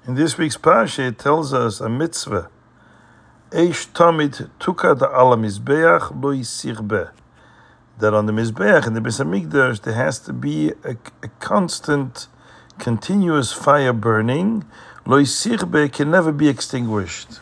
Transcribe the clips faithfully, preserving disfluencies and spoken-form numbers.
In this week's parsha, it tells us a mitzvah. Eish tamid tukad ala mizbeach lo yisirbe. That on the mizbeach in the Beis Hamikdash there has to be a, a constant, continuous fire burning. Lo yisirbe can never be extinguished.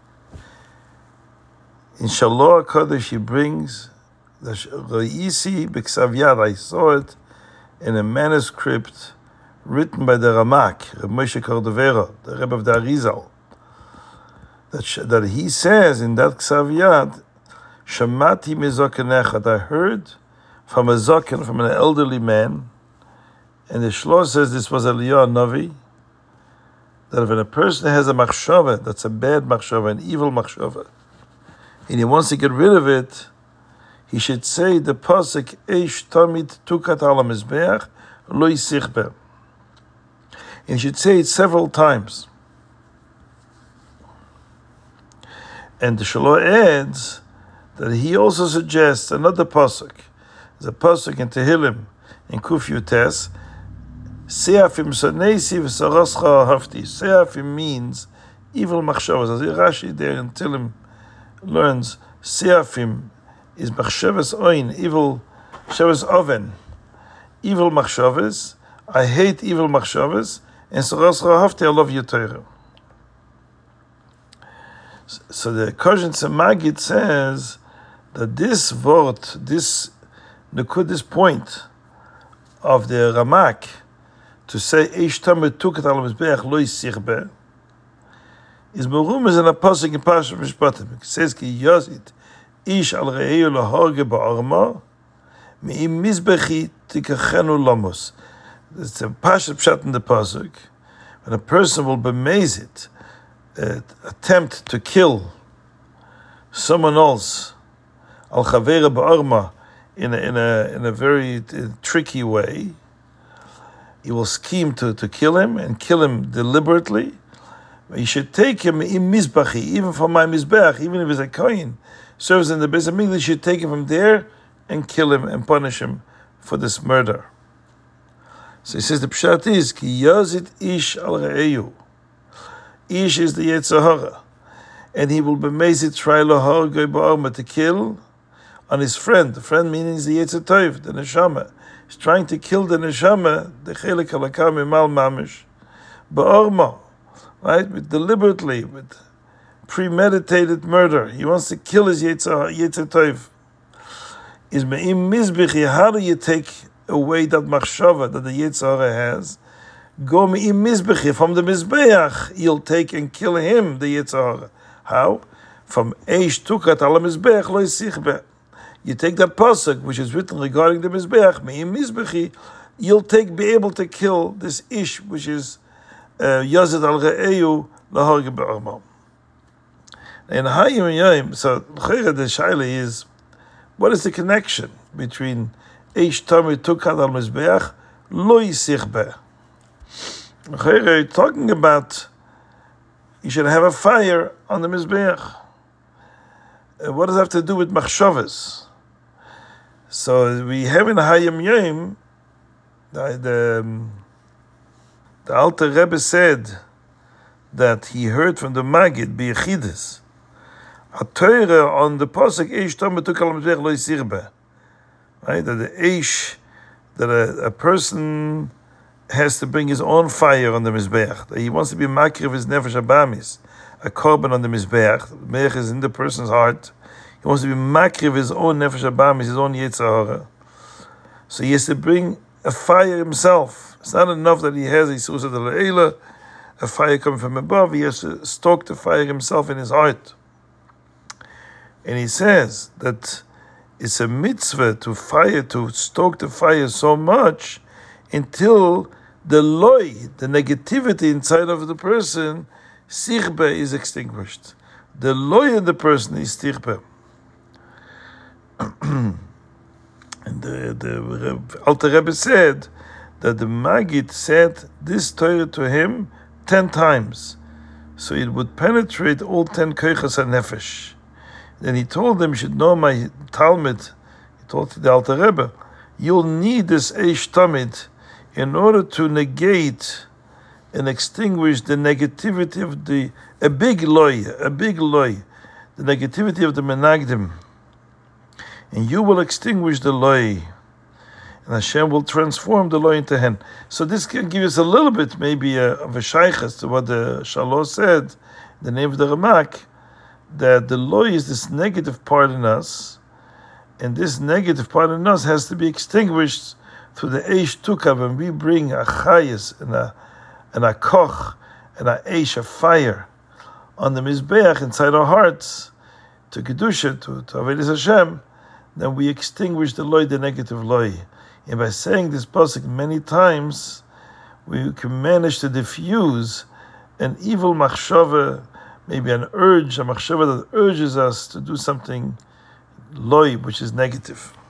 In Shalom HaKadosh he brings the Ro'isi b'ksav yad. I saw it in a manuscript written by the Ramak, Reb Moshe Cordovero, the Rebbe of the Arizal, that, that he says in that Ksav Yad, Shamati mizokenechad, I heard from a zoken, from an elderly man, and the Shlosh says this was Eliyahu Navi, that when a person has a machshava, that's a bad machshava, an evil machshava, and he wants to get rid of it, he should say the pasuk, Eish tamid tukat ala mizbeach, lo yisichbe. And you should say it several times. And the Shalom adds that he also suggests another pasuk. There's a pasuk in Tehillim in Kuf Yutes. Seafim sonesi v'sarascha hafti. Seafim means evil machshavas. As Rashi there in Tehillim learns, Seafim is machshavas oin, evil machshavas oven, evil machshavas. I hate evil machshavas. And so I love your Torah. So the Koshin Magid says that this word, this this point of the Ramak to say Eish tamid tukat ala mizbeach lo yisichbe is merum as an apostle in Parashat Mishpatim. It says ki yazit ish al re'eu lahorge ba'arma mi'im mizbechi tikachenu lamos. It's a Pashat Pshat in the pasuk. When a person will bemaze it, uh, attempt to kill someone else, al chavera ba'arma, in a in a in a very uh, tricky way, he will scheme to, to kill him and kill him deliberately. You should take him in mizbachi, even from my mizbeach, even if he's a kohen, serves in the Beis Hamikdash. You should take him from there and kill him and punish him for this murder. So he says the pshat is ki yazit ish al re'eu. Ish is the Yetzer Hara, and he will bemazit try lahar goy ba'arma, to kill on his friend. The friend meaning is the Yetzer Tov, the neshama. He's trying to kill the neshama, the chelik halakah mimal mamish, ba'arma, right? With deliberately, with premeditated murder. He wants to kill his Yetzer Yetzer Tov. Is me'im mizbechi? How do you take away that machshava that the Yetzer Hara has? Go mi'im mizbechi, from the mizbeach, you'll take and kill him, the Yetzer Hara. How? From eish tukat ala mizbeach lo yisichbe. You take that pasuk which is written regarding the mizbeach, mi'im mizbechi, you'll take, be able to kill this ish which is yazid al re'eu lahorge ba'arma. And hayim yayim, so the shaila is, what is the connection between Eish tamid tukat al mizbeach lo yisichbe? We're talking about you should have a fire on the mizbeach. Uh, what does that have to do with machshavas? So we have in Hayom Yom, the the, the Alter Rebbe said that he heard from the Magid B'Yechidus a Torah on the pasuk Eish tamid tukat al mizbeach lo yisichbe. Right, that the Eish, that a, a person has to bring his own fire on the Mizbeach, that he wants to be makir of his nefesh abamis, a korban on the Mizbeach. The Mizbeach is in the person's heart. He wants to be makir of his own nefesh abamis, his own Yetzer Hara. So he has to bring a fire himself. It's not enough that he has a Yisusa de Le'ela, a fire coming from above. He has to stoke the fire himself in his heart. And he says that it's a mitzvah to fire, to stoke the fire so much until the loy, the negativity inside of the person, sichbe, is extinguished. The loy in the person is sichbe. And the, the Alter Rebbe said that the Magid said this Torah to him ten times, so it would penetrate all ten koichas hanefesh. Then he told them, you should know my Talmud. He told the Alter Rebbe, you'll need this Eish Tamid in order to negate and extinguish the negativity of the, a big loy, a big loy, the negativity of the menagdim. And you will extinguish the loy. And Hashem will transform the loy into hen. So this can give us a little bit, maybe, uh, of a shaykhs to what the Shalosh said, the name of the Ramak, that the loy is this negative part in us, and this negative part in us has to be extinguished through the Eish Tukav, when we bring a chayas and a and a koch and a Eish, a fire, on the Mizbeach inside our hearts, to Kedusha, to, to Avodas Hashem, then we extinguish the loy, the negative loy. And by saying this pasuk many times, we can manage to diffuse an evil machshava, maybe an urge, a machshava that urges us to do something loy, which is negative.